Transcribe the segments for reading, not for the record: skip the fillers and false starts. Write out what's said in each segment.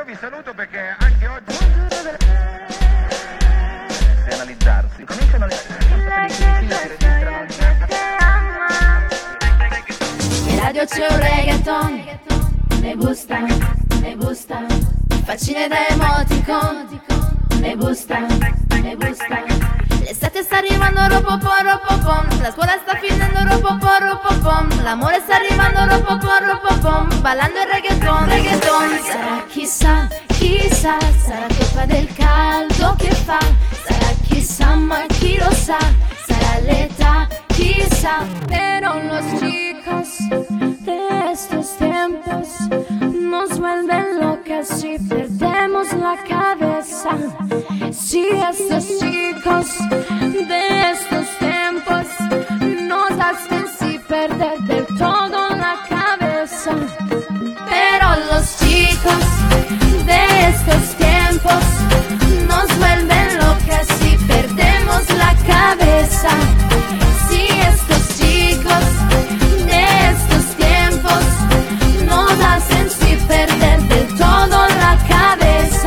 io vi saluto perché anche oggi analizzarsi. Cominciano le En radio c'è un reggaeton, me gusta, me gusta. Facile da emoticon, me gusta, me gusta. L'estate sta arrivando, ropopom, la scuola sta finendo, ropopom. L'amore sta arrivando, ropopom, ballando il reggaeton, reggaeton. Sarà chissà, chissà, sarà colpa del caldo che fa. Sarà chissà, ma chi lo sa, sarà l'età, quizá. Pero los chicos de estos tiempos nos vuelven locas y perdemos la cabeza. Si estos chicos de estos tiempos nos hacen sí perder del todo la cabeza. Pero los chicos de estos tiempos nos vuelven locas y perdemos la cabeza. Si estos chicos de estos tiempos nos hacen sí perder del todo la cabeza.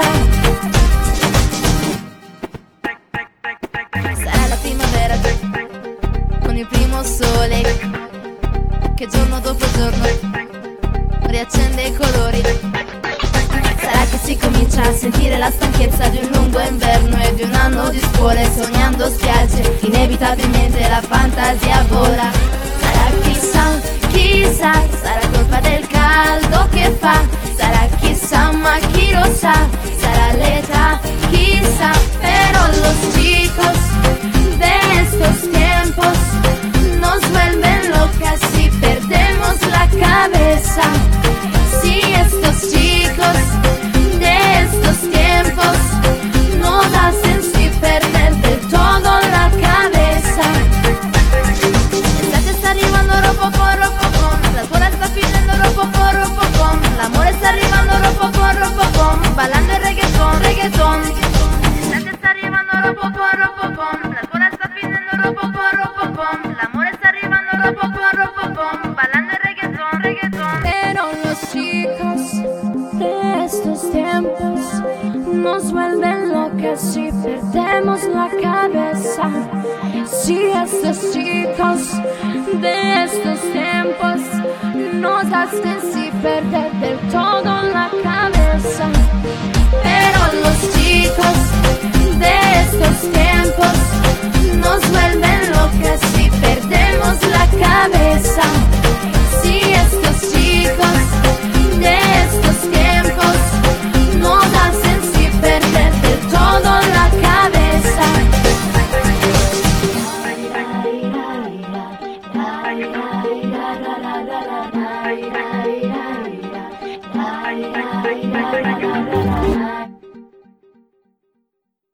Sarà la primavera con il primo sole che giorno dopo giorno riaccende i colori. Sarà che si comincia a sentire la stanchezza di un lungo inverno e di un anno di scuole, sognando spiagge, inevitabilmente la fantasia vola. Sarà chissà, chissà, sarà colpa del caldo che fa. Sarà chissà, ma chi lo sa, sarà l'età, quizá. Pero los chicos de estos tiempos nos vuelven locas y perdemos la cabeza. Si estos chicos de estos tiempos nos hacen sí perder del todo la cabeza. L'estate sta arrivando, ropopom, la scuola sta finendo, ropopom, l'amore sta arrivando, ropopom, ballando il reggaeton, reggaeton. L'estate sta arrivando, ropopom, la scuola sta finendo, ropopom, l'amore sta arrivando, ropopom, ballando il reggaeton, reggaeton. Pero los chicos de estos tiempos nos vuelven locas y perdemos la cabeza. Si estos chicos de estos tiempos nos hacen sí perder del todo la cabeza. Pero los chicos de estos tiempos nos vuelven locas y perdemos la cabeza. Si estos chicos de estos tiempos nos hacen sí perder del todo la cabeza.